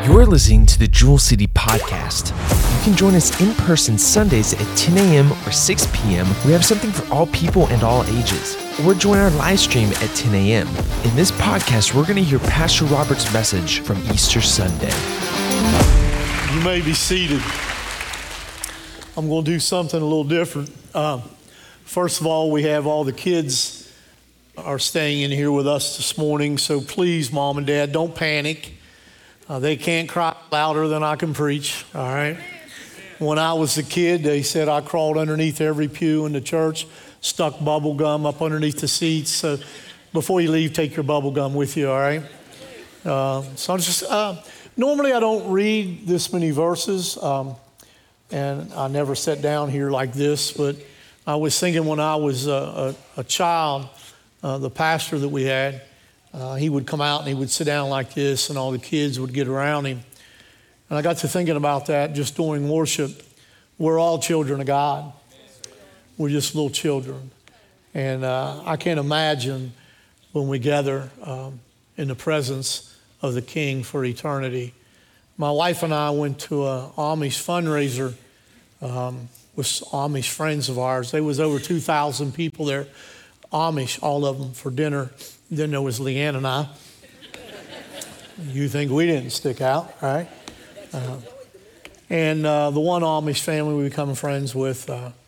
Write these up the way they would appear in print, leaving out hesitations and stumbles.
You're listening to the Jewel City Podcast. You can join us in person Sundays at 10 a.m. or 6 p.m. We have something for all people and all ages. Or join our live stream at 10 a.m. In this podcast, we're going to hear Pastor Robert's message from Easter Sunday. You may be seated. I'm going to do something a little different. First of all, we have all the kids are staying in here with us this morning. So please, Mom and Dad, don't panic. They can't cry louder than I can preach, all right? When I was a kid, they said I crawled underneath every pew in the church, stuck bubble gum up underneath the seats. So before you leave, take your bubble gum with you, all right? So I'm just, normally I don't read this many verses, and I never sat down here like this, but I was thinking when I was a child, the pastor that we had, he would come out and he would sit down like this and all the kids would get around him. And I got to thinking about that just during worship. We're all children of God. We're just little children. And I can't imagine when we gather in the presence of the King for eternity. My wife and I went to an Amish fundraiser with Amish friends of ours. There was over 2,000 people there, Amish, all of them, for dinner. Then there was Leanne and I. You think we didn't stick out, right? And the one Amish family we become friends with,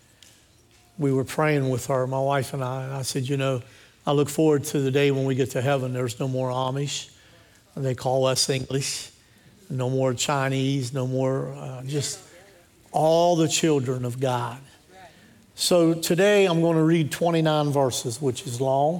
we were praying with her, my wife and I said, you know, I look forward to the day when we get to heaven, there's no more Amish. They call us English. No more Chinese, no more, just all the children of God. So today I'm going to read 29 verses, which is long.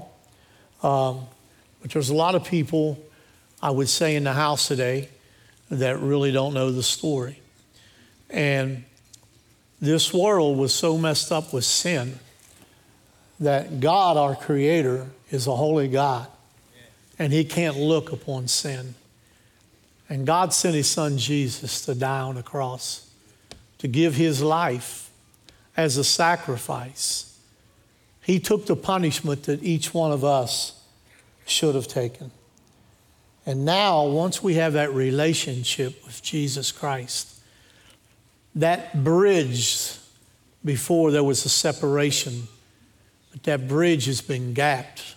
But there's a lot of people, I would say, in the house today that really don't know the story. And this world was so messed up with sin that God, our Creator, is a holy God. And He can't look upon sin. And God sent His Son Jesus to die on the cross, to give His life as a sacrifice. He took the punishment that each one of us should have taken. And now, once we have that relationship with Jesus Christ, that bridge, before there was a separation, but that bridge has been gapped.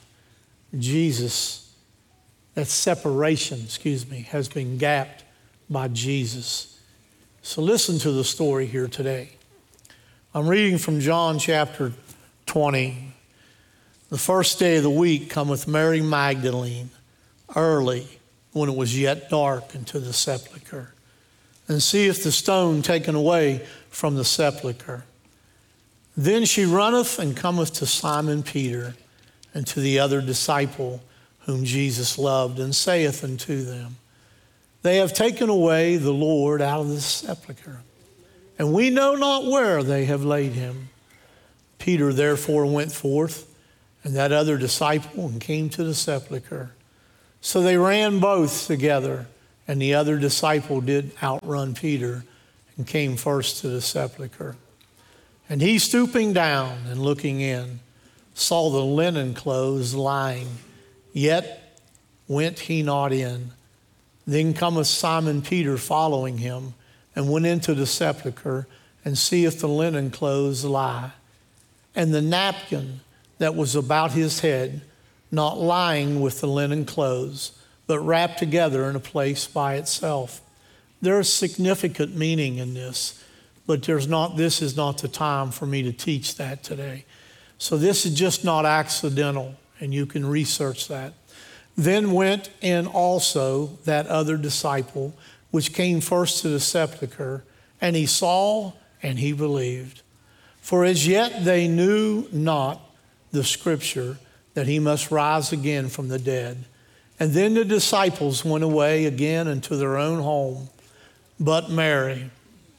Jesus, that separation, has been gapped by Jesus. So listen to the story here today. I'm reading from John chapter 20. The first day of the week cometh Mary Magdalene early, when it was yet dark, into the sepulchre, and seeth the stone taken away from the sepulchre. Then she runneth and cometh to Simon Peter and to the other disciple whom Jesus loved, and saith unto them, They have taken away the Lord out of the sepulchre, and we know not where they have laid him. Peter therefore went forth, and that other disciple, and came to the sepulchre. So they ran both together, and the other disciple did outrun Peter, and came first to the sepulchre. And he, stooping down and looking in, saw the linen clothes lying, yet went he not in. Then cometh Simon Peter following him, and went into the sepulchre, and seeth the linen clothes lie, and the napkin that was about his head, not lying with the linen clothes, but wrapped together in a place by itself. There is significant meaning in this, but this is not the time for me to teach that today. So this is just not accidental, and you can research that. Then went in also that other disciple, which came first to the sepulchre, and he saw and he believed. For as yet they knew not the scripture that he must rise again from the dead. And then the disciples went away again into their own home. But Mary,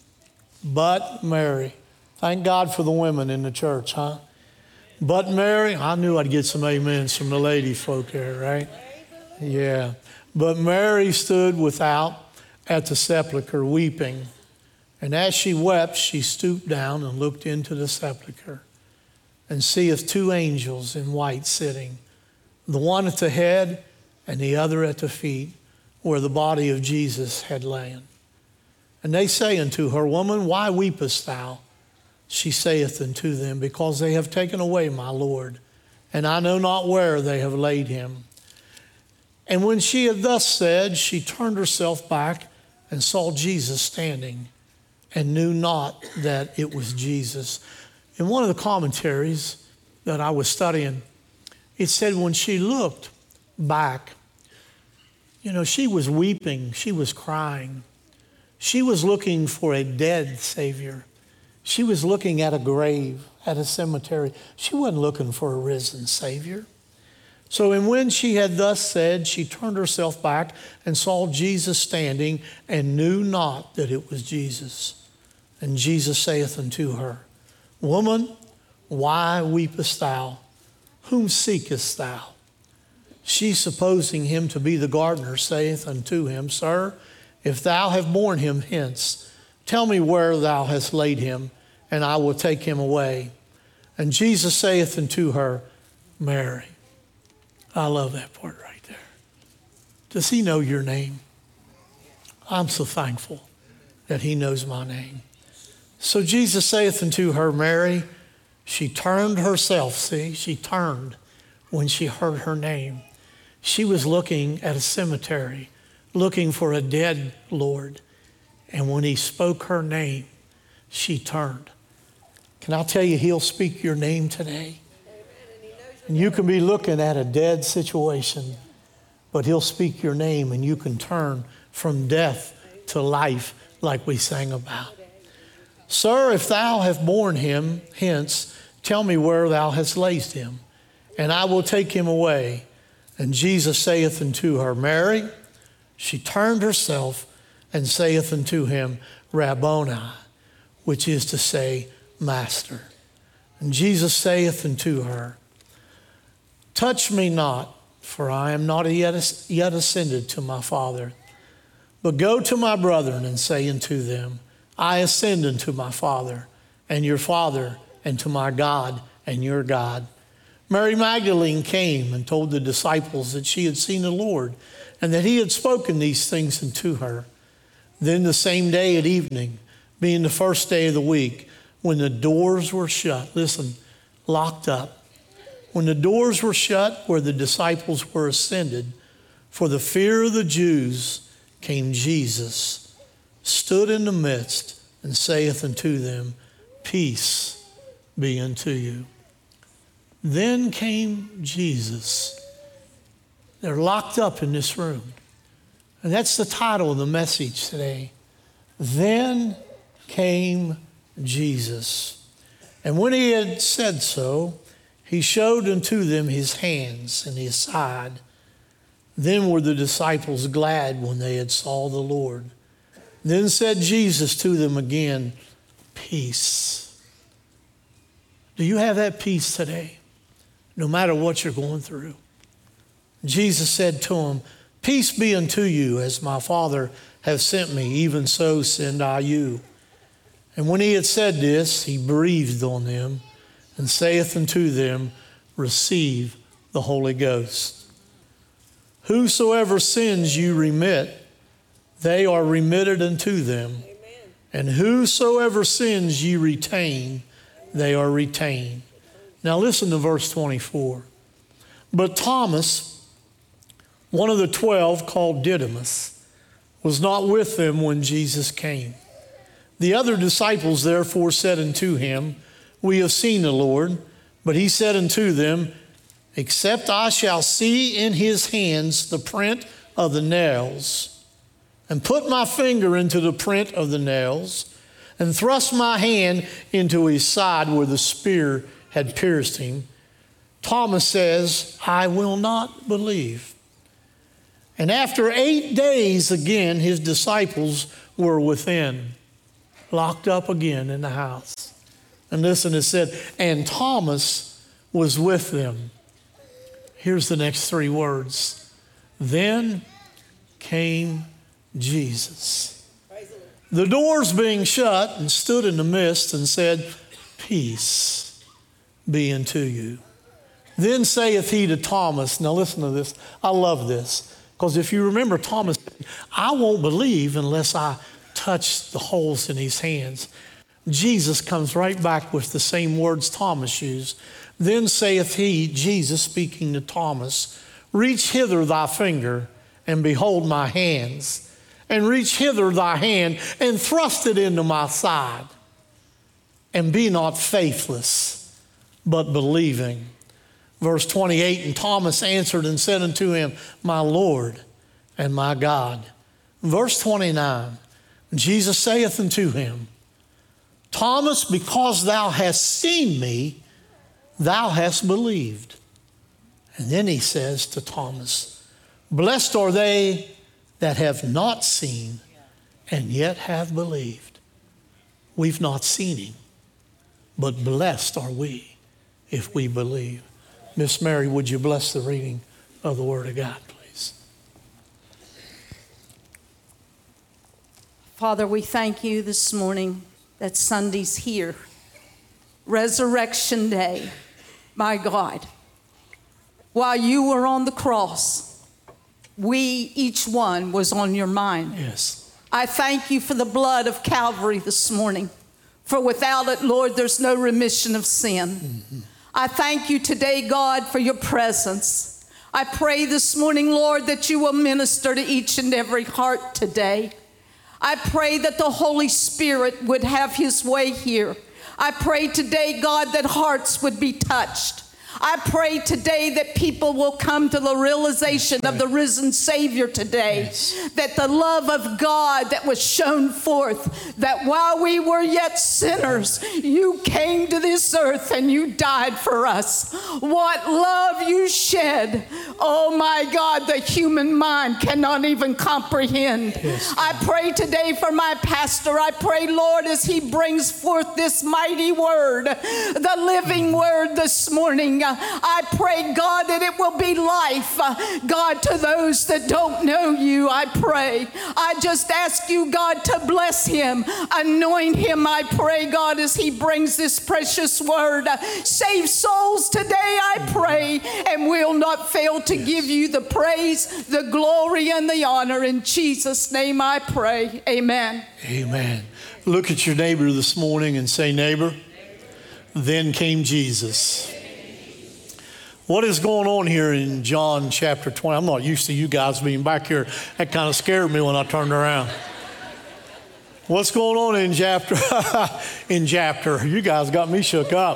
thank God for the women in the church, huh? But Mary, I knew I'd get some amens from the lady folk there, right? Yeah. But Mary stood without at the sepulchre weeping. And as she wept, she stooped down and looked into the sepulchre, and seeth two angels in white sitting, the one at the head and the other at the feet, where the body of Jesus had lain. And they say unto her, Woman, why weepest thou? She saith unto them, Because they have taken away my Lord, and I know not where they have laid him. And when she had thus said, she turned herself back and saw Jesus standing, and knew not that it was Jesus. In one of the commentaries that I was studying, it said when she looked back, she was weeping, she was crying. She was looking for a dead Savior. She was looking at a grave, at a cemetery. She wasn't looking for a risen Savior. So, and when she had thus said, she turned herself back and saw Jesus standing, and knew not that it was Jesus. And Jesus saith unto her, Woman, why weepest thou? Whom seekest thou? She, supposing him to be the gardener, saith unto him, Sir, if thou have borne him hence, tell me where thou hast laid him, and I will take him away. And Jesus saith unto her, Mary. I love that part right there. Does he know your name? I'm so thankful that he knows my name. So Jesus saith unto her, Mary. She turned herself, she turned when she heard her name. She was looking at a cemetery, looking for a dead Lord. And when he spoke her name, she turned. Can I tell you, he'll speak your name today? And you can be looking at a dead situation, but he'll speak your name and you can turn from death to life like we sang about. Sir, if thou have borne him hence, tell me where thou hast laid him, and I will take him away. And Jesus saith unto her, Mary. She turned herself and saith unto him, Rabboni, which is to say, Master. And Jesus saith unto her, Touch me not, for I am not yet ascended to my Father, but go to my brethren and say unto them, I ascend unto my Father and your Father, and to my God and your God. Mary Magdalene came and told the disciples that she had seen the Lord, and that he had spoken these things unto her. Then the same day at evening, being the first day of the week, when the doors were shut, listen, locked up, when the doors were shut where the disciples were ascended, for the fear of the Jews, came Jesus, stood in the midst, and saith unto them, Peace be unto you. Then came Jesus. They're locked up in this room. And that's the title of the message today. Then came Jesus. And when he had said so, he showed unto them his hands and his side. Then were the disciples glad when they had saw the Lord. Then said Jesus to them again, Peace. Do you have that peace today? No matter what you're going through. Jesus said to him, Peace be unto you, as my Father hath sent me, even so send I you. And when he had said this, he breathed on them, and saith unto them, Receive the Holy Ghost. Whosoever sins you remit, they are remitted unto them. Amen. And whosoever sins you retain, they are retained. Now listen to verse 24. But Thomas, one of the 12, called Didymus, was not with them when Jesus came. The other disciples therefore said unto him, We have seen the Lord. But he said unto them, Except I shall see in his hands the print of the nails, and put my finger into the print of the nails, and thrust my hand into his side where the spear had pierced him, Thomas says, I will not believe. And after 8 days again, his disciples were within, locked up again in the house. And listen, it said, and Thomas was with them. Here's the next three words. Then came Jesus. The doors being shut, and stood in the midst and said, Peace be unto you. Then saith he to Thomas, now listen to this, I love this. Because if you remember, Thomas said, I won't believe unless I touch the holes in his hands. Jesus comes right back with the same words Thomas used. Then saith he, Jesus speaking to Thomas, reach hither thy finger and behold my hands. And reach hither thy hand and thrust it into my side. And be not faithless, but believing. Verse 28, and Thomas answered and said unto him, my Lord and my God. Verse 29, Jesus saith unto him, Thomas, because thou hast seen me, thou hast believed. And then he says to Thomas, blessed are they that have not seen and yet have believed. We've not seen him, but blessed are we if we believe. Miss Mary, would you bless the reading of the Word of God, please? Father, we thank you this morning that Sunday's here. Resurrection Day, my God. While you were on the cross, each one was on your mind. Yes. I thank you for the blood of Calvary this morning. For without it, Lord, there's no remission of sin. Mm-hmm. I thank you today, God, for your presence. I pray this morning, Lord, that you will minister to each and every heart today. I pray that the Holy Spirit would have his way here. I pray today, God, that hearts would be touched. I pray today that people will come to the realization of the risen Savior today. Yes. That the love of God that was shown forth, that while we were yet sinners, you came to this earth and you died for us. What love you shed. Oh my God, the human mind cannot even comprehend. Yes. I pray today for my pastor. I pray, Lord, as he brings forth this mighty word, the living word this morning. I pray, God, that it will be life, God, to those that don't know you. I pray. I just ask you, God, to bless him, anoint him. I pray, God, as he brings this precious word. Save souls today, I pray, and we'll not fail to give you the praise, the glory, and the honor. In Jesus' name I pray. Amen. Amen. Look at your neighbor this morning and say, neighbor, then came Jesus. What is going on here in John chapter 20? I'm not used to you guys being back here. That kind of scared me when I turned around. What's going on in chapter? You guys got me shook up.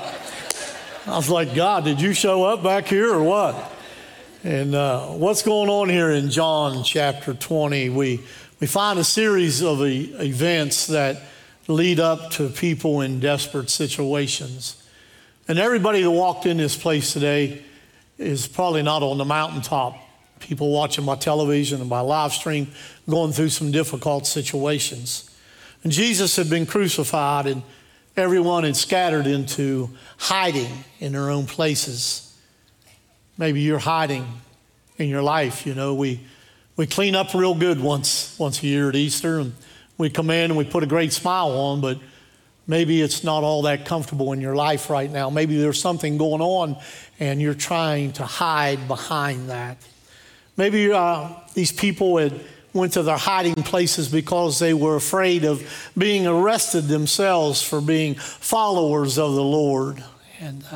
I was like, God, did you show up back here or what? And what's going on here in John chapter 20? We find a series of events that lead up to people in desperate situations. And everybody that walked in this place today is probably not on the mountaintop. People watching by television and by live stream going through some difficult situations. And Jesus had been crucified and everyone had scattered into hiding in their own places. Maybe you're hiding in your life. You know, we clean up real good once a year at Easter, and we come in and we put a great smile on, but maybe it's not all that comfortable in your life right now. Maybe there's something going on and you're trying to hide behind that. Maybe these people had went to their hiding places because they were afraid of being arrested themselves for being followers of the Lord. And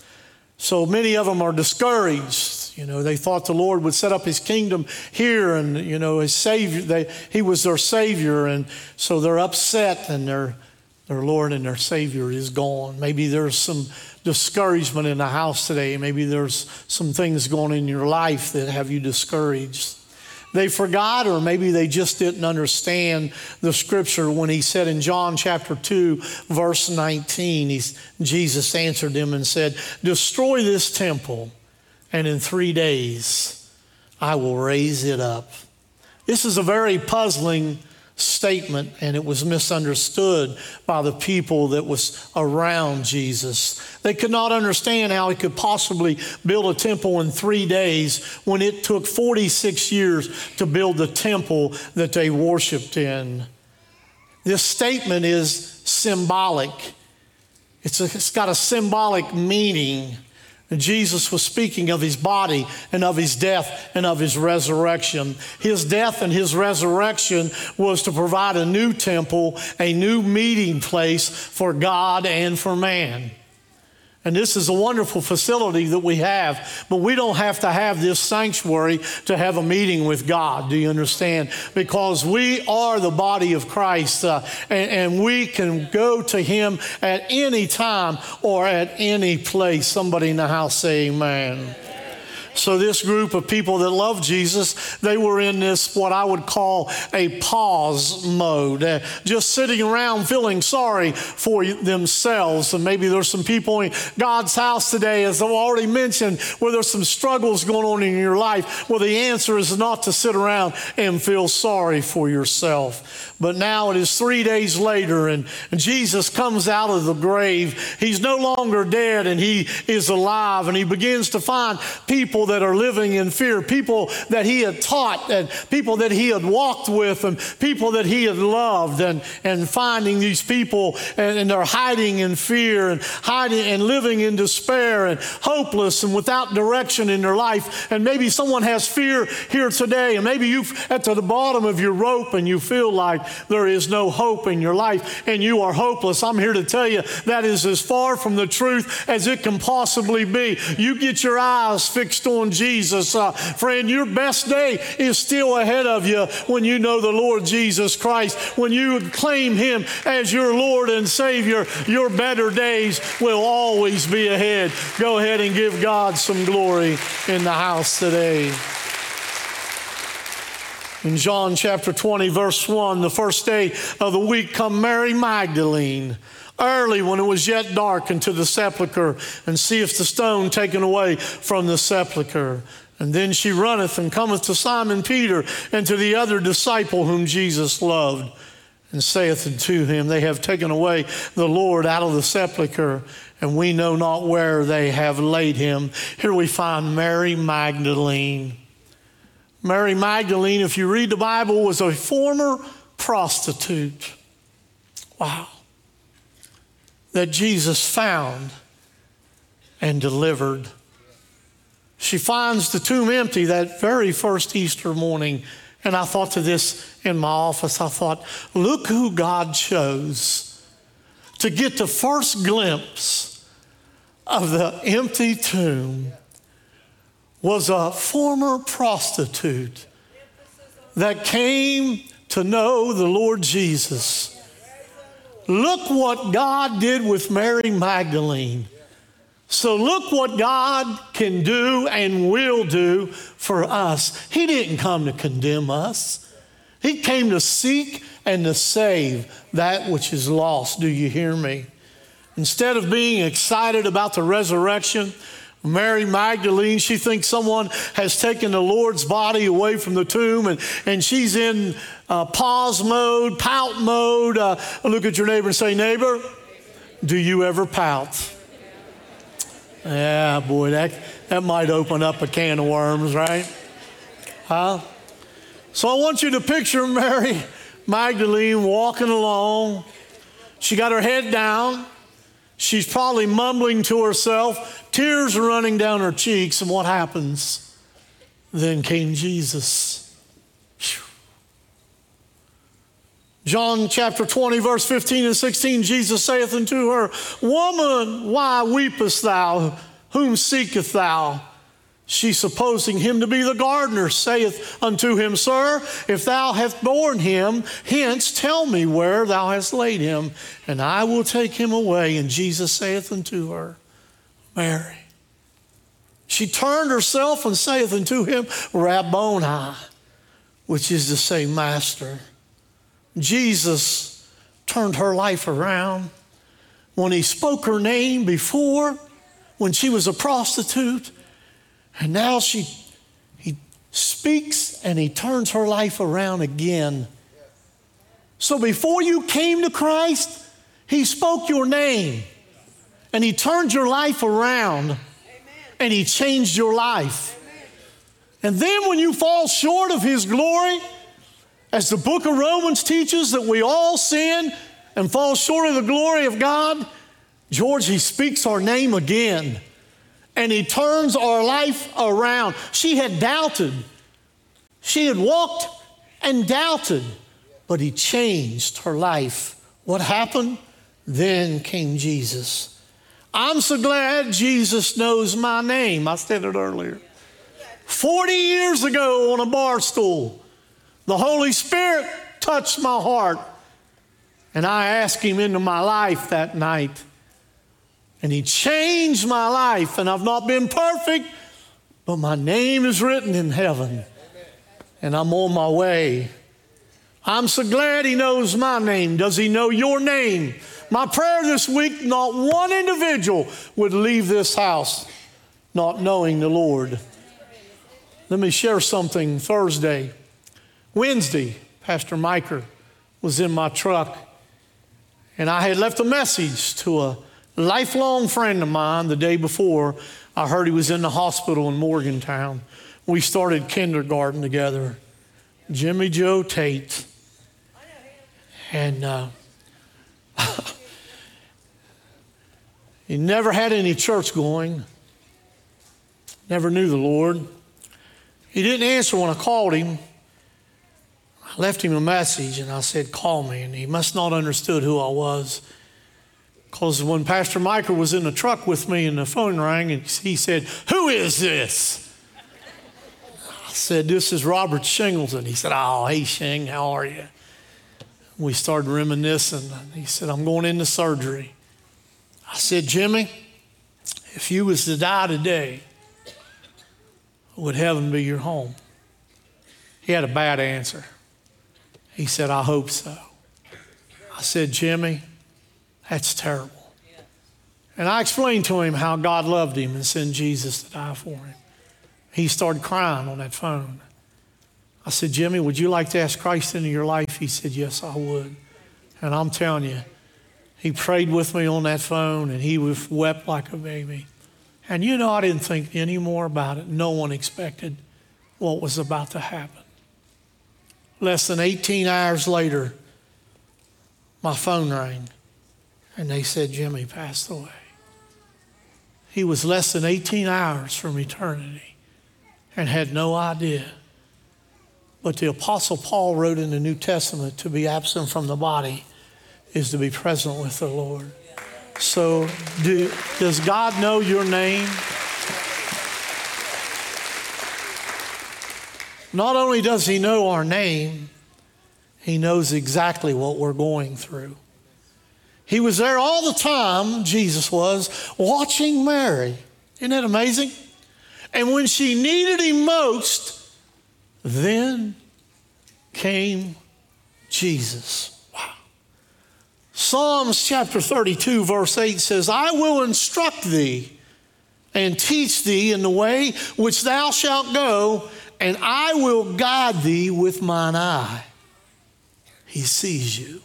so many of them are discouraged. You know, they thought the Lord would set up his kingdom here and, you know, his Savior, he was their Savior. And so they're upset and their Lord and their Savior is gone. Maybe there's some discouragement in the house today. Maybe there's some things going on in your life that have you discouraged. They forgot, or maybe they just didn't understand the scripture when he said in John chapter 2, verse 19, Jesus answered them and said, destroy this temple, and in 3 days I will raise it up. This is a very puzzling statement, and it was misunderstood by the people that was around Jesus. They could not understand how he could possibly build a temple in 3 days when it took 46 years to build the temple that they worshiped in. This statement is symbolic. It's got a symbolic meaning And Jesus was speaking of his body and of his death and of his resurrection. His death and his resurrection was to provide a new temple, a new meeting place for God and for man. And this is a wonderful facility that we have, but we don't have to have this sanctuary to have a meeting with God. Do you understand? Because we are the body of Christ, and we can go to him at any time or at any place. Somebody in the house say amen. So this group of people that love Jesus, they were in this, what I would call a pause mode, just sitting around feeling sorry for themselves. And maybe there's some people in God's house today, as I've already mentioned, where there's some struggles going on in your life. Well, the answer is not to sit around and feel sorry for yourself. But now it is 3 days later, and Jesus comes out of the grave. He's no longer dead, and he is alive. And he begins to find people that are living in fear, people that he had taught, and people that he had walked with, and people that he had loved, and finding these people, and they're hiding in fear, and hiding and living in despair, and hopeless and without direction in their life. And maybe someone has fear here today, and maybe you're at the bottom of your rope, and you feel like there is no hope in your life, and you are hopeless. I'm here to tell you that is as far from the truth as it can possibly be. You get your eyes fixed on Jesus. Friend, your best day is still ahead of you when you know the Lord Jesus Christ. When you claim him as your Lord and Savior, your better days will always be ahead. Go ahead and give God some glory in the house today. In John chapter 20, verse 1, the first day of the week, come Mary Magdalene, early when it was yet dark, into the sepulchre, and seeth the stone taken away from the sepulchre. And then she runneth and cometh to Simon Peter and to the other disciple whom Jesus loved, and saith unto him, they have taken away the Lord out of the sepulchre, and we know not where they have laid him. Here we find Mary Magdalene. Mary Magdalene, if you read the Bible, was a former prostitute. Wow. That Jesus found and delivered. She finds the tomb empty that very first Easter morning. And I thought to this in my office, I thought, look who God chose to get the first glimpse of the empty tomb. Was a former prostitute that came to know the Lord Jesus. Look what God did with Mary Magdalene. So look what God can do and will do for us. He didn't come to condemn us. He came to seek and to save that which is lost. Do you hear me? Instead of being excited about the resurrection, Mary Magdalene, she thinks someone has taken the Lord's body away from the tomb, and she's in pause mode, pout mode. Look at your neighbor and say, neighbor, do you ever pout? Yeah, boy, that might open up a can of worms, right? Huh? So I want you to picture Mary Magdalene walking along. She got her head down. She's probably mumbling to herself. Tears are running down her cheeks. And what happens? Then came Jesus. Whew. John chapter 20, verse 15 and 16, Jesus saith unto her, woman, why weepest thou? Whom seekest thou? She, supposing him to be the gardener, saith unto him, sir, if thou hast borne him, hence tell me where thou hast laid him, and I will take him away. And Jesus saith unto her, Mary. She turned herself and saith unto him, Rabboni, which is to say, Master. Jesus turned her life around. When he spoke her name before, when she was a prostitute, and now he speaks and he turns her life around again. So before you came to Christ, he spoke your name and he turned your life around and he changed your life. And then when you fall short of his glory, as the book of Romans teaches that we all sin and fall short of the glory of God, George, he speaks our name again. and he turns our life around. She had doubted. She had walked and doubted, but he changed her life. What happened? Then came Jesus. I'm so glad Jesus knows my name. I said it earlier. 40 years ago on a bar stool, the Holy Spirit touched my heart, and I asked him into my life that night. And he changed my life, and I've not been perfect, but my name is written in heaven, and I'm on my way. I'm so glad he knows my name. Does he know your name? My prayer this week, not one individual would leave this house not knowing the Lord. Let me share something. Wednesday, Pastor Micah was in my truck, and I had left a message to a lifelong friend of mine the day before. I heard he was in the hospital in Morgantown. We started kindergarten together. Jimmy Joe Tate. And he never had any church going. Never knew the Lord. He didn't answer when I called him. I left him a message and I said, call me. And he must not understood who I was. Because when Pastor Micah was in the truck with me and the phone rang, and he said, who is this? I said, this is Robert Shingleton. He said, oh, hey, Shing, how are you? We started reminiscing. He said, I'm going into surgery. I said, Jimmy, if you was to die today, would heaven be your home? He had a bad answer. He said, I hope so. I said, Jimmy, that's terrible. And I explained to him how God loved him and sent Jesus to die for him. He started crying on that phone. I said, Jimmy, would you like to ask Christ into your life? He said, yes, I would. And I'm telling you, he prayed with me on that phone, and he wept like a baby. And you know, I didn't think any more about it. No one expected what was about to happen. Less than 18 hours later, my phone rang, and they said Jimmy passed away. He was less than 18 hours from eternity and had no idea. But the Apostle Paul wrote in the New Testament, to be absent from the body is to be present with the Lord. So does God know your name? Not only does he know our name, he knows exactly what we're going through. He was there all the time, Jesus was, watching Mary. Isn't that amazing? And when she needed him most, then came Jesus. Wow. Psalms chapter 32, verse 8 says, I will instruct thee and teach thee in the way which thou shalt go, and I will guide thee with mine eye. He sees you.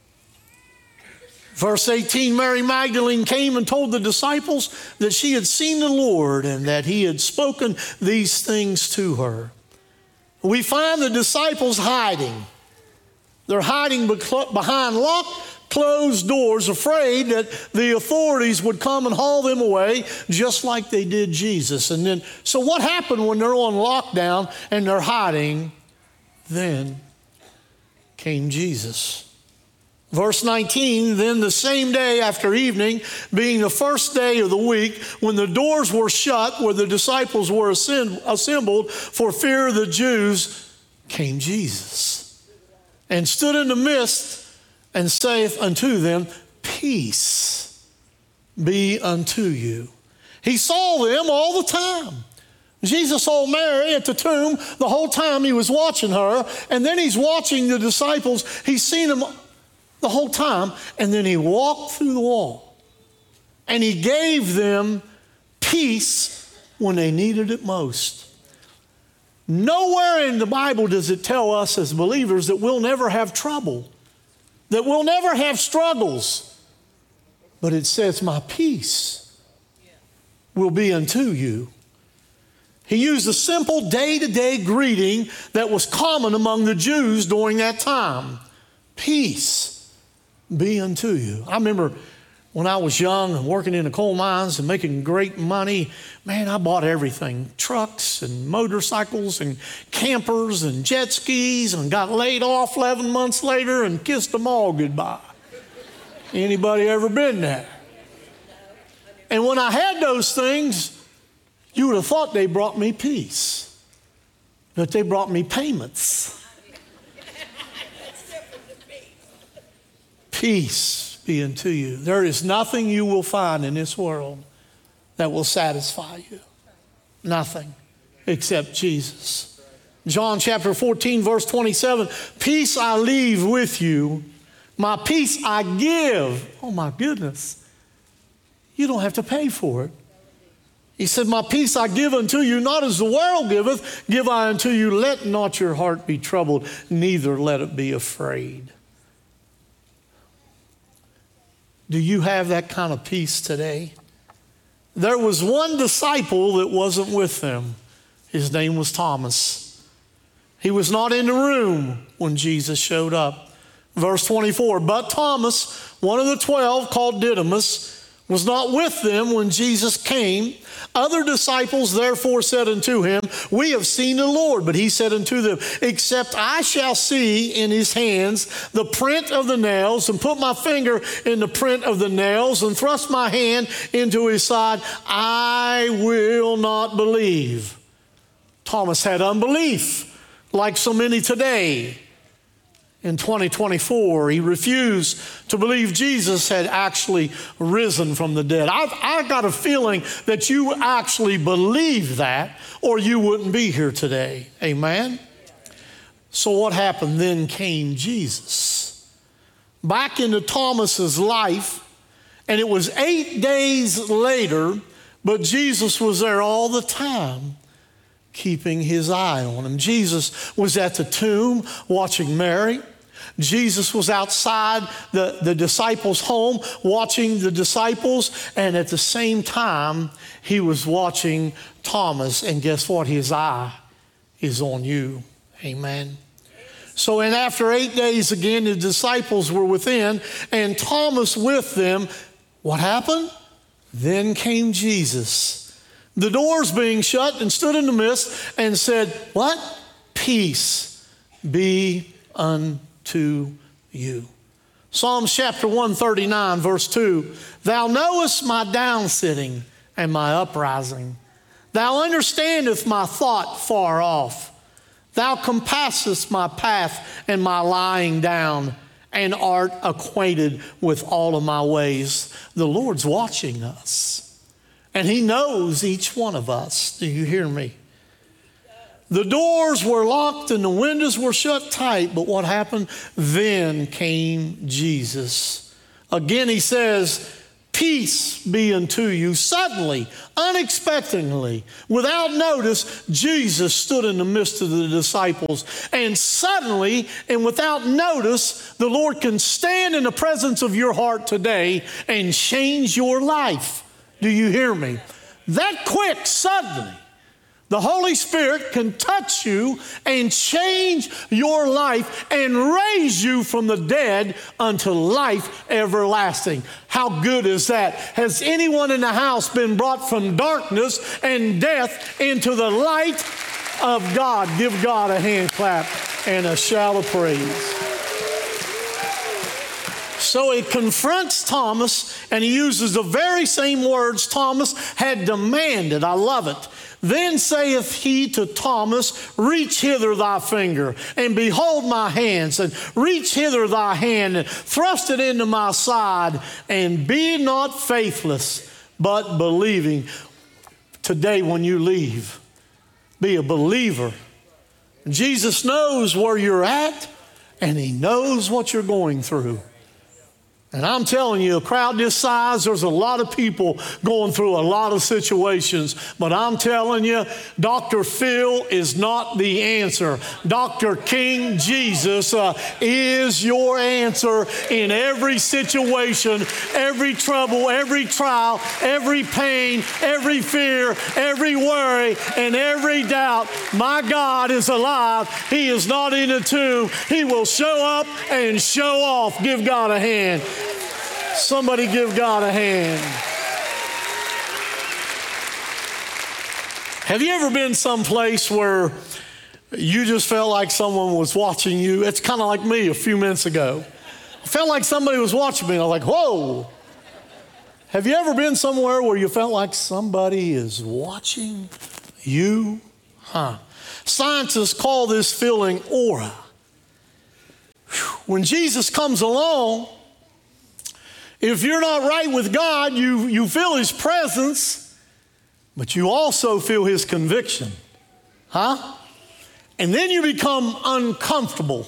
Verse 18, Mary Magdalene came and told the disciples that she had seen the Lord and that he had spoken these things to her. We find the disciples hiding. They're hiding behind locked, closed doors, afraid that the authorities would come and haul them away, just like they did Jesus. And then, so what happened when they're on lockdown and they're hiding? Then came Jesus. Verse 19, then the same day after evening, being the first day of the week, when the doors were shut where the disciples were assembled for fear of the Jews, came Jesus and stood in the midst and saith unto them, peace be unto you. He saw them all the time. Jesus saw Mary at the tomb the whole time he was watching her, and then he's watching the disciples. He's seen them the whole time, and then he walked through the wall and he gave them peace when they needed it most. Nowhere in the Bible does it tell us as believers that we'll never have trouble, that we'll never have struggles, but it says my peace will be unto you. He used a simple day-to-day greeting that was common among the Jews during that time. Peace be unto you. I remember When I was young and working in the coal mines and making great money, man, I bought everything. Trucks and motorcycles and campers and jet skis, and got laid off 11 months later and kissed them all goodbye. Anybody ever been there? And when I had those things, you would have thought they brought me peace, but they brought me payments. Peace be unto you. There is nothing you will find in this world that will satisfy you. Nothing except Jesus. John chapter 14, verse 27, peace I leave with you, my peace I give. Oh my goodness. You don't have to pay for it. He said, my peace I give unto you, not as the world giveth, give I unto you. Let not your heart be troubled, neither let it be afraid. Do you have that kind of peace today? There was one disciple that wasn't with them. His name was Thomas. He was not in the room when Jesus showed up. Verse 24, but Thomas, one of the 12, called Didymus, was not with them when Jesus came. Other disciples therefore said unto him, we have seen the Lord. But he said unto them, except I shall see in his hands the print of the nails, and put my finger in the print of the nails, and thrust my hand into his side, I will not believe. Thomas had unbelief, like so many today. In 2024, he refused to believe Jesus had actually risen from the dead. I got a feeling that you actually believe that, or you wouldn't be here today. Amen? So what happened? Then came Jesus back into Thomas's life, and it was 8 days later, but Jesus was there all the time, keeping his eye on him. Jesus was at the tomb watching Mary. Jesus was outside the disciples' home watching the disciples, and at the same time, he was watching Thomas. And guess what? His eye is on you. Amen. So, and after 8 days again, the disciples were within, and Thomas with them. What happened? Then came Jesus, the doors being shut, and stood in the midst and said, what? Peace be unto you. Psalms chapter 139, verse 2. Thou knowest my downsitting and my uprising. Thou understandest my thought far off. Thou compassest my path and my lying down, and art acquainted with all of my ways. The Lord's watching us, and he knows each one of us. Do you hear me? The doors were locked and the windows were shut tight, but what happened? Then came Jesus. Again he says, peace be unto you. Suddenly, unexpectedly, without notice, Jesus stood in the midst of the disciples. And suddenly, and without notice, the Lord can stand in the presence of your heart today and change your life. Do you hear me? That quick, suddenly. The Holy Spirit can touch you and change your life and raise you from the dead unto life everlasting. How good is that? Has anyone in the house been brought from darkness and death into the light of God? Give God a hand clap and a shout of praise. So he confronts Thomas, and he uses the very same words Thomas had demanded. I love it. Then saith he to Thomas, reach hither thy finger, and behold my hands, and reach hither thy hand, and thrust it into my side, and be not faithless, but believing. Today when you leave, be a believer. Jesus knows where you're at, and he knows what you're going through. And I'm telling you, a crowd this size, there's a lot of people going through a lot of situations. But I'm telling you, Dr. Phil is not the answer. Dr. King Jesus is your answer in every situation, every trouble, every trial, every pain, every fear, every worry, and every doubt. My God is alive. He is not in a tomb. He will show up and show off. Give God a hand. Somebody give God a hand. Have you ever been someplace where you just felt like someone was watching you? It's kind of like me a few minutes ago. I felt like somebody was watching me, and I was like, whoa. Have you ever been somewhere where you felt like somebody is watching you? Scientists call this feeling aura. When Jesus comes along, if you're not right with God, you feel his presence, but you also feel his conviction. And then you become uncomfortable.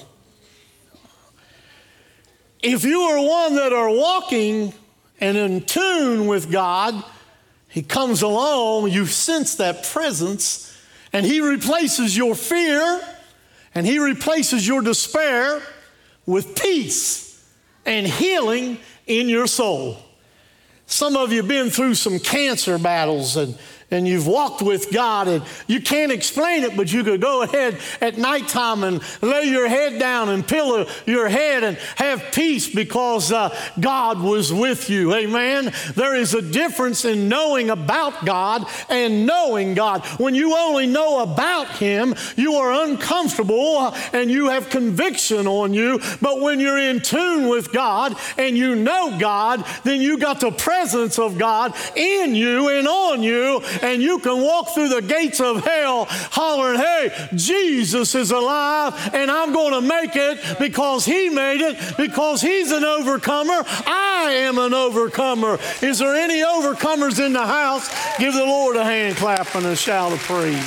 If you are one that are walking and in tune with God, he comes along, you sense that presence, and he replaces your fear and he replaces your despair with peace and healing in your soul. Some of you have been through some cancer battles and you've walked with God and you can't explain it, but you could go ahead at nighttime and lay your head down and pillow your head and have peace because God was with you. Amen. There is a difference in knowing about God and knowing God. When you only know about him, you are uncomfortable and you have conviction on you. But when you're in tune with God and you know God, then you got the presence of God in you and on you. And you can walk through the gates of hell hollering, hey, Jesus is alive and I'm going to make it because he made it, because he's an overcomer. I am an overcomer. Is there any overcomers in the house? Give the Lord a hand clap and a shout of praise.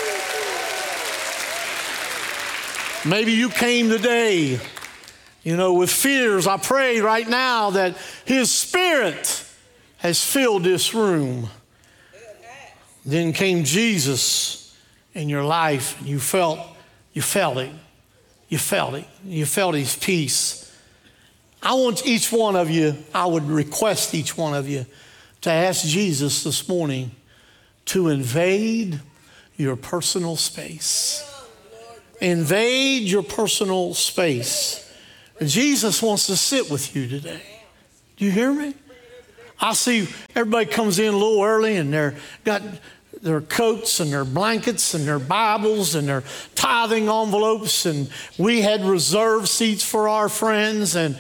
Maybe you came today, with fears. I pray right now that his Spirit has filled this room. Then came Jesus in your life, and you felt it. You felt his peace. I want each one of you, I would request each one of you to ask Jesus this morning to invade your personal space. Invade your personal space. Jesus wants to sit with you today. Do you hear me? I see everybody comes in a little early and they're got their coats and their blankets and their Bibles and their tithing envelopes, and we had reserved seats for our friends, and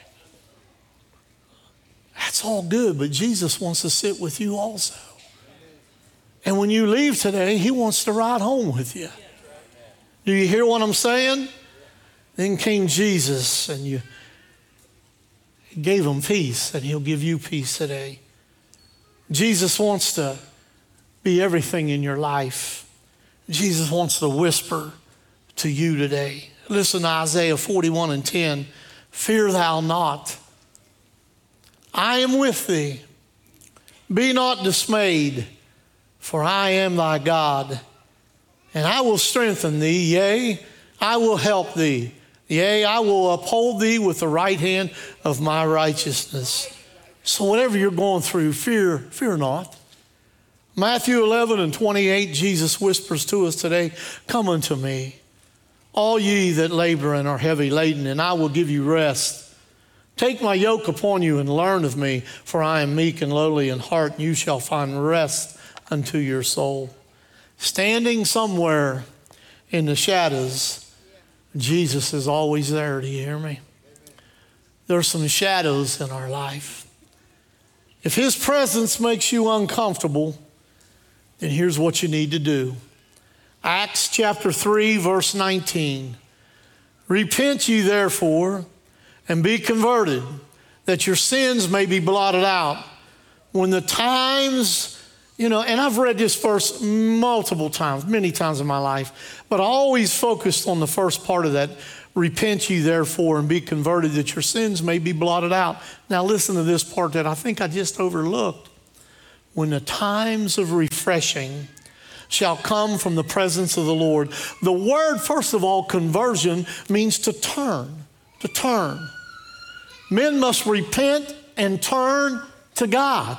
that's all good, but Jesus wants to sit with you also. And when you leave today, he wants to ride home with you. Do you hear what I'm saying? Then came Jesus, and you gave him peace, and he'll give you peace today. Jesus wants to be everything in your life. Jesus wants to whisper to you today. Listen to Isaiah 41:10. Fear thou not. I am with thee. Be not dismayed, for I am thy God. And I will strengthen thee, yea, I will help thee. Yea, I will uphold thee with the right hand of my righteousness. So whatever you're going through, fear not. Matthew 11:28, Jesus whispers to us today, come unto me, all ye that labor and are heavy laden, and I will give you rest. Take my yoke upon you and learn of me, for I am meek and lowly in heart, and you shall find rest unto your soul. Standing somewhere in the shadows, Jesus is always there. Do you hear me? There's some shadows in our life. If his presence makes you uncomfortable, then here's what you need to do. Acts chapter 3, verse 19. Repent ye therefore and be converted, that your sins may be blotted out. When the times, and I've read this verse multiple times, many times in my life, but I always focused on the first part of that. Repent ye therefore and be converted, that your sins may be blotted out. Now listen to this part that I think I just overlooked. When the times of refreshing shall come from the presence of the Lord. The word, first of all, conversion, means to turn, to turn. Men must repent and turn to God.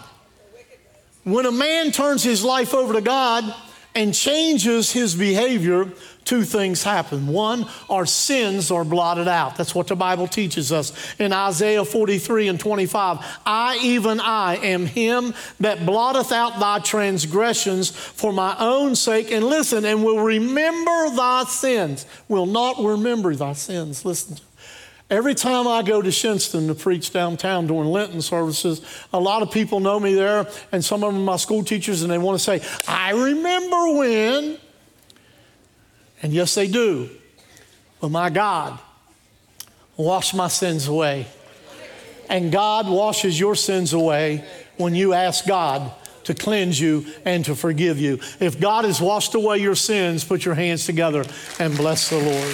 When a man turns his life over to God and changes his behavior two things happen. One, our sins are blotted out. That's what the Bible teaches us. In Isaiah 43:25, I, even I, am him that blotteth out thy transgressions for my own sake. And listen, and will remember thy sins. Will not remember thy sins. Listen to me. Every time I go to Shinston to preach downtown during Lenten services, a lot of people know me there, and some of them are my school teachers, and they want to say, I remember when. And yes, they do. But my God washed my sins away. And God washes your sins away when you ask God to cleanse you and to forgive you. If God has washed away your sins, put your hands together and bless the Lord.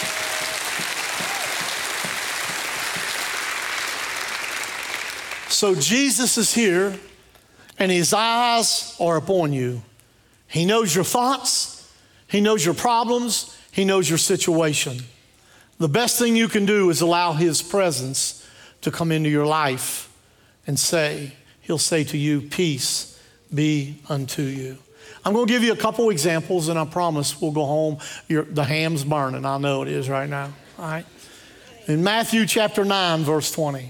So Jesus is here, and his eyes are upon you. He knows your thoughts. He knows your problems. He knows your situation. The best thing you can do is allow his presence to come into your life and he'll say to you, peace be unto you. I'm going to give you a couple examples, and I promise we'll go home. The ham's burning. I know it is right now. All right. In Matthew chapter 9, verse 20.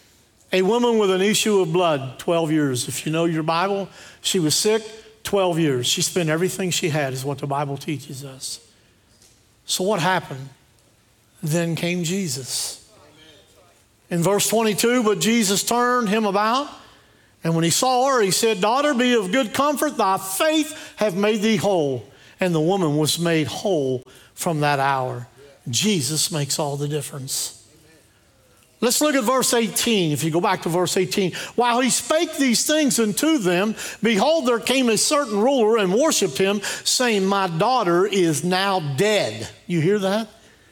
A woman with an issue of blood, 12 years. If you know your Bible, she was sick 12 years. She spent everything she had, is what the Bible teaches us. So what happened? Then came Jesus. In verse 22, but Jesus turned him about, and when he saw her, he said, daughter, be of good comfort, thy faith hath made thee whole. And the woman was made whole from that hour. Jesus makes all the difference. Let's look at verse 18. If you go back to verse 18. While he spake these things unto them, behold, there came a certain ruler and worshiped him, saying, my daughter is now dead. You hear that?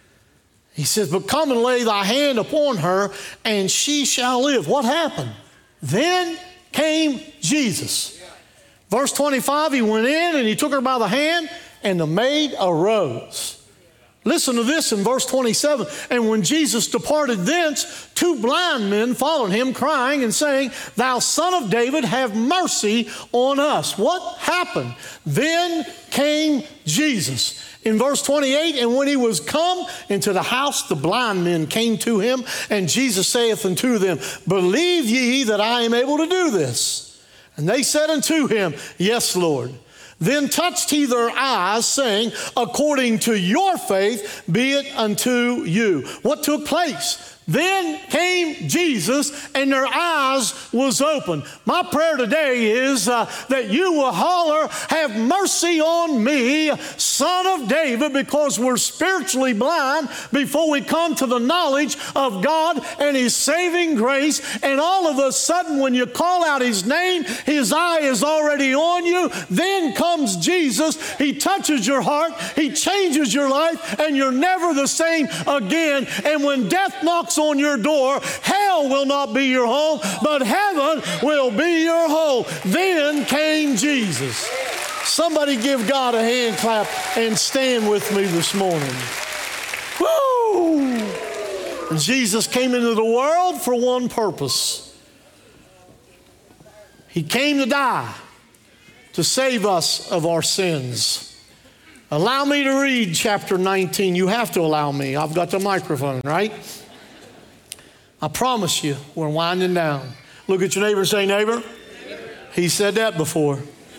He says, but come and lay thy hand upon her, and she shall live. What happened? Then came Jesus. Verse 25, he went in and he took her by the hand, and the maid arose. Listen to this in verse 27. And when Jesus departed thence, two blind men followed him, crying and saying, thou son of David, have mercy on us. What happened? Then came Jesus. In verse 28, and when he was come into the house, the blind men came to him, and Jesus saith unto them, believe ye that I am able to do this? And they said unto him, yes, Lord. Then touched he their eyes, saying, according to your faith be it unto you. What took place? Then came Jesus, and their eyes was open. My prayer today is that you will holler, have mercy on me, son of David, because we're spiritually blind before we come to the knowledge of God and his saving grace. And all of a sudden, when you call out his name, his eye is already on you. Then comes Jesus. He touches your heart. He changes your life, and you're never the same again. And when death knocks on your door, hell will not be your home, but heaven will be your home. Then came Jesus. Somebody give God a hand clap and stand with me this morning. Woo! Jesus came into the world for one purpose. He came to die to save us of our sins. Allow me to read chapter 19. You have to allow me. I've got the microphone, right? I promise you, we're winding down. Look at your neighbor and say, neighbor. He said that before.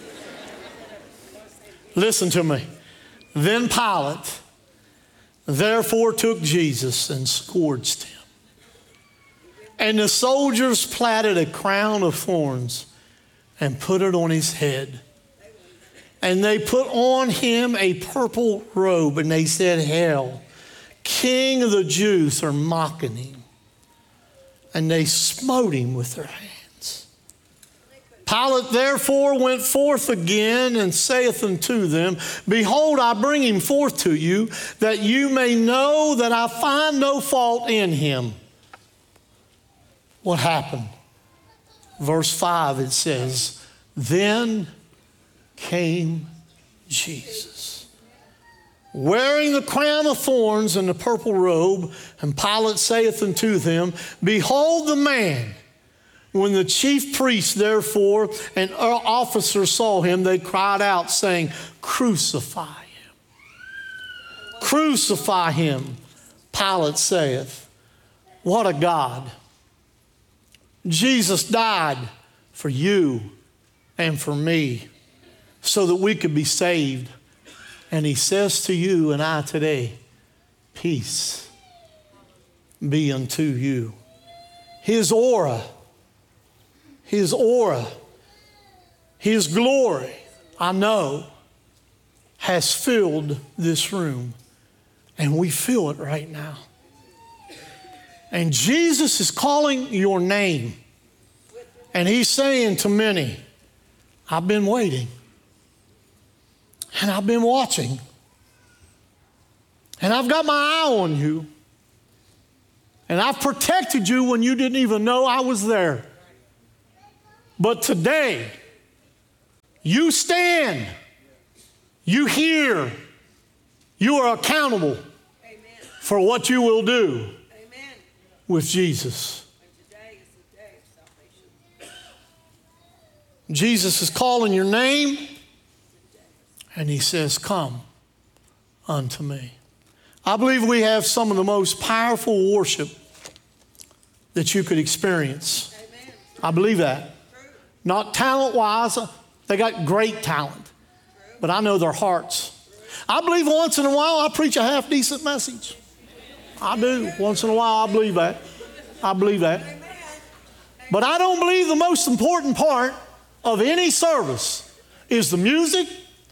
Listen to me. Then Pilate therefore took Jesus and scourged him. And the soldiers platted a crown of thorns and put it on his head. And they put on him a purple robe, and they said, Hail, King of the Jews, are mocking him. And they smote him with their hands. Pilate therefore went forth again and saith unto them, behold, I bring him forth to you, that you may know that I find no fault in him. What happened? Verse 5, it says, then came Jesus, wearing the crown of thorns and the purple robe. And Pilate saith unto them, behold the man. When the chief priests therefore and officers saw him, they cried out, saying, crucify him. Crucify him, Pilate saith. What a God. Jesus died for you and for me so that we could be saved. And he says to you and I today, peace be unto you. His aura, his glory, I know, has filled this room. And we feel it right now. And Jesus is calling your name. And he's saying to many, I've been waiting. And I've been watching. And I've got my eye on you. And I've protected you when you didn't even know I was there. But today, you stand. You hear. You are accountable for what you will do with Jesus. Jesus is calling your name, and he says, come unto me. I believe we have some of the most powerful worship that you could experience. I believe that. Not talent-wise, they got great talent, but I know their hearts. I believe once in a while I preach a half-decent message. I do. Once in a while I believe that. I believe that. But I don't believe the most important part of any service is the music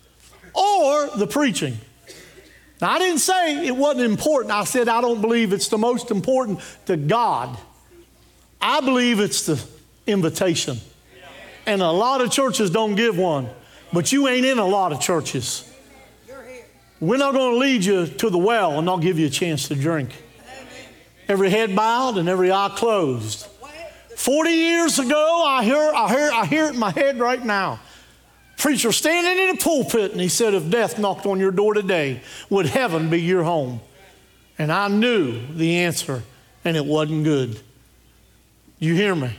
or the preaching. Now, I didn't say it wasn't important. I said I don't believe it's the most important to God. I believe it's the invitation. And a lot of churches don't give one. But you ain't in a lot of churches. We're not going to lead you to the well and not give you a chance to drink. Every head bowed and every eye closed. 40 years ago, I hear it in my head right now. Preacher standing in a pulpit, and he said, if death knocked on your door today, would heaven be your home? And I knew the answer, and it wasn't good. You hear me?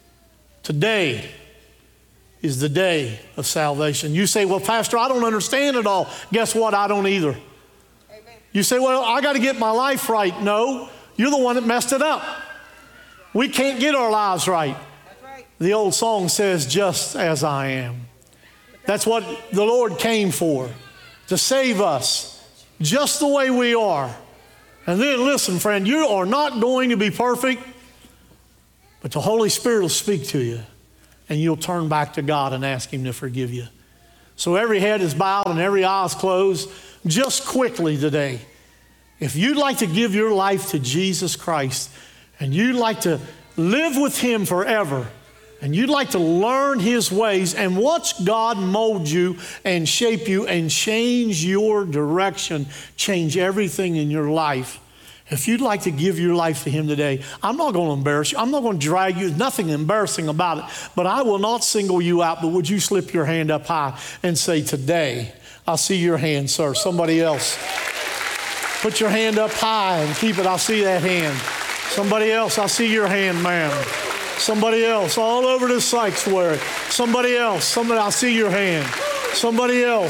Today is the day of salvation. You say, well, Pastor, I don't understand it all. Guess what? I don't either. Amen. You say, well, I got to get my life right. No, you're the one that messed it up. We can't get our lives right. That's right. The old song says, just as I am. That's what the Lord came for, to save us just the way we are. And then listen, friend, you are not going to be perfect, but the Holy Spirit will speak to you, and you'll turn back to God and ask him to forgive you. So every head is bowed and every eye is closed. Just quickly today, if you'd like to give your life to Jesus Christ, and you'd like to live with him forever, and you'd like to learn his ways and watch God mold you and shape you and change your direction, change everything in your life. If you'd like to give your life to him today, I'm not going to embarrass you. I'm not going to drag you. There's nothing embarrassing about it. But I will not single you out. But would you slip your hand up high and say, today, I see your hand, sir. Somebody else. Put your hand up high and keep it. I see that hand. Somebody else, I see your hand, ma'am. Somebody else, all over this sanctuary. Somebody else, I see your hand. Somebody else.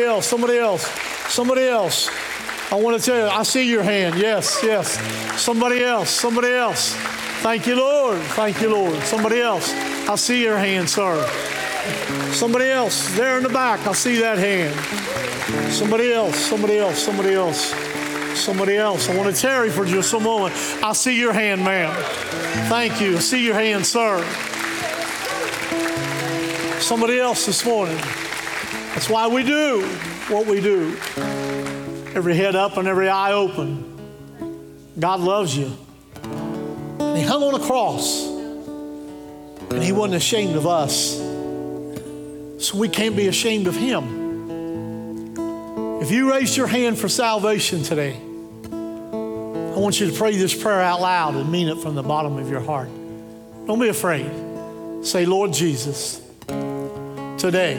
I want to tell you, I see your hand. Yes. Somebody else. Thank you, Lord. Somebody else, I see your hand, sir. Somebody else, there in the back, I see that hand. Somebody else. I want to tarry for just a moment. I see your hand, ma'am. Thank you. I see your hand, sir. Somebody else this morning. That's why we do what we do. Every head up and every eye open. God loves you. And he hung on a cross. And he wasn't ashamed of us. So we can't be ashamed of him. If you raised your hand for salvation today, I want you to pray this prayer out loud and mean it from the bottom of your heart. Don't be afraid. Say, Lord Jesus, today,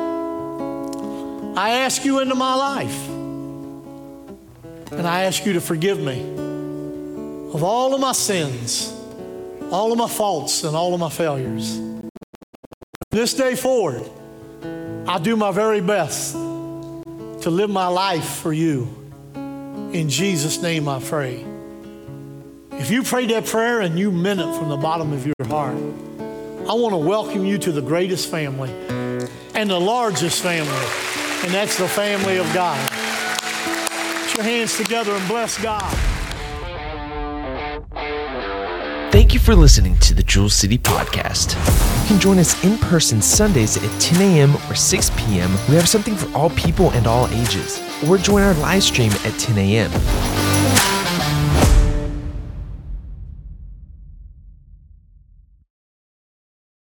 I ask you into my life. And I ask you to forgive me of all of my sins, all of my faults, and all of my failures. This day forward, I do my very best to live my life for you. In Jesus' name I pray. If you prayed that prayer and you meant it from the bottom of your heart, I want to welcome you to the greatest family and the largest family, and that's the family of God. Put your hands together and bless God. Thank you for listening to the Jewel City Podcast. You can join us in person Sundays at 10 a.m. or 6 p.m. We have something for all people and all ages. Or join our live stream at 10 a.m.